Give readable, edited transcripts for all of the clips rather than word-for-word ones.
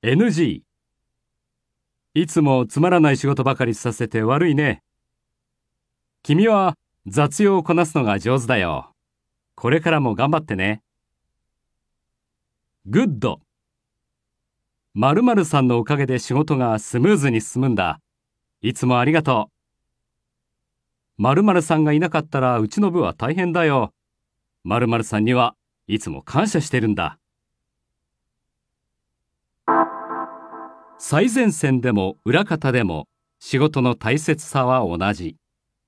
NG。いつもつまらない仕事ばかりさせて悪いね。君は雑用をこなすのが上手だよ。これからも頑張ってね。Good。〇〇さんのおかげで仕事がスムーズに進むんだ。いつもありがとう。〇〇さんがいなかったらうちの部は大変だよ。〇〇さんにはいつも感謝してるんだ。最前線でも裏方でも仕事の大切さは同じ。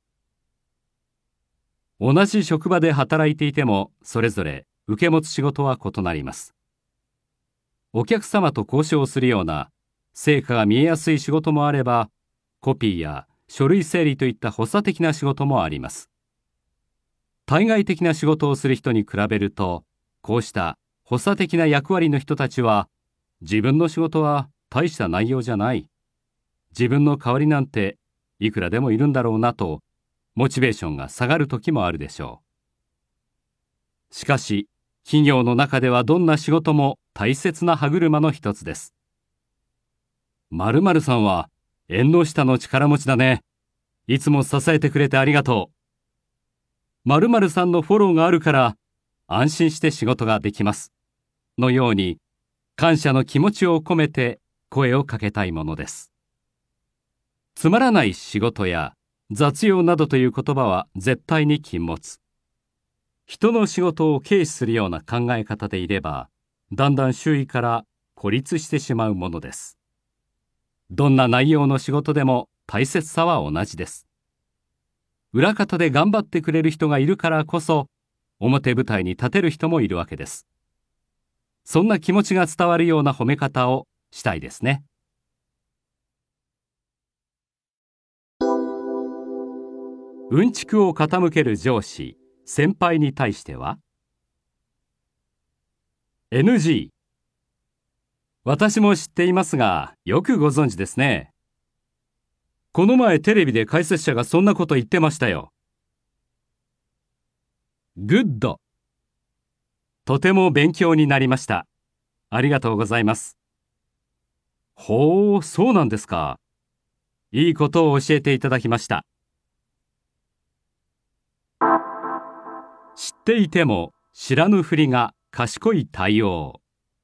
同じ職場で働いていてもそれぞれ受け持つ仕事は異なります。お客様と交渉するような成果が見えやすい仕事もあれば、コピーや書類整理といった発作的な仕事もあります。対外的な仕事をする人に比べると、こうした発作的な役割の人たちは、自分の仕事は大した内容じゃない。自分の代わりなんていくらでもいるんだろうなと、モチベーションが下がる時もあるでしょう。しかし、企業の中ではどんな仕事も大切な歯車の一つです。〇〇さんは縁の下の力持ちだね。いつも支えてくれてありがとう。〇〇さんのフォローがあるから安心して仕事ができます。のように感謝の気持ちを込めて声をかけたいものです。つまらない仕事や雑用などという言葉は絶対に禁物。人の仕事を軽視するような考え方でいれば、だんだん周囲から孤立してしまうものです。どんな内容の仕事でも大切さは同じです。裏方で頑張ってくれる人がいるからこそ、表舞台に立てる人もいるわけです。そんな気持ちが伝わるような褒め方をしたいですね。うんちくを傾ける上司、先輩に対しては NG。私も知っていますが、よくご存知ですね。この前テレビで解説者がそんなこと言ってましたよ。Good。とても勉強になりました。ありがとうございます。ほう、そうなんですか。いいことを教えていただきました。知っていても知らぬふりが賢い対応。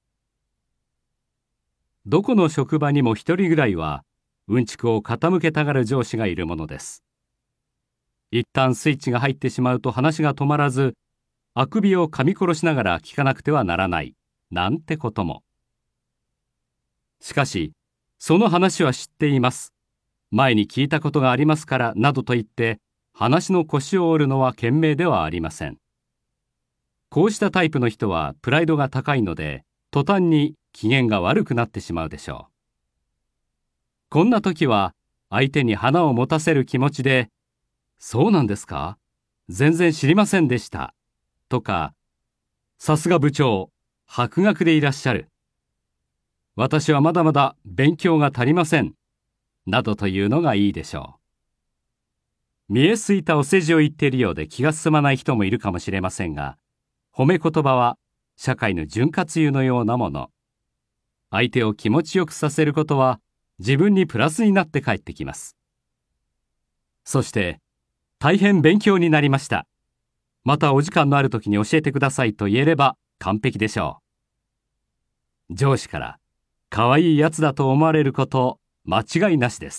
どこの職場にも一人ぐらいはうんちくを傾けたがる上司がいるものです。一旦スイッチが入ってしまうと話が止まらず、あくびを噛み殺しながら聞かなくてはならないなんてことも。しかしその話は知っています、前に聞いたことがありますからなどと言って話の腰を折るのは賢明ではありません。こうしたタイプの人はプライドが高いので、途端に機嫌が悪くなってしまうでしょう。こんな時は相手に花を持たせる気持ちで、そうなんですか？全然知りませんでした。とか、さすが部長、博学でいらっしゃる。私はまだまだ勉強が足りません。などというのがいいでしょう。見えすいたお世辞を言っているようで気が進まない人もいるかもしれませんが、褒め言葉は社会の潤滑油のようなもの。相手を気持ちよくさせることは自分にプラスになって帰ってきます。そして、大変勉強になりました。またお時間のある時に教えてくださいと言えれば完璧でしょう。上司から可愛いやつだと思われること間違いなしです。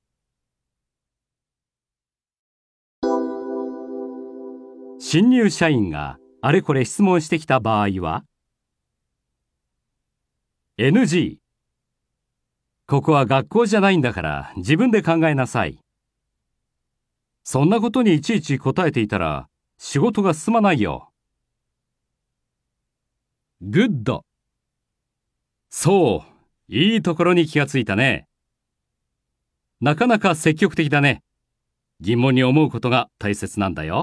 新入社員があれこれ質問してきた場合は NG。 ここは学校じゃないんだから自分で考えなさい。そんなことにいちいち答えていたら仕事が進まないよ。Good。 そう、いいところに気がついたね。なかなか積極的だね。疑問に思うことが大切なんだよ。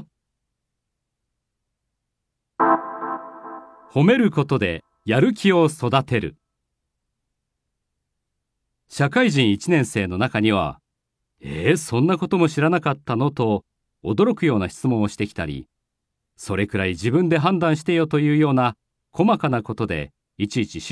褒めることでやる気を育てる。社会人1年生の中には、そんなことも知らなかったのと驚くような質問をしてきたり、それくらい自分で判断してよというような細かなことでいちいち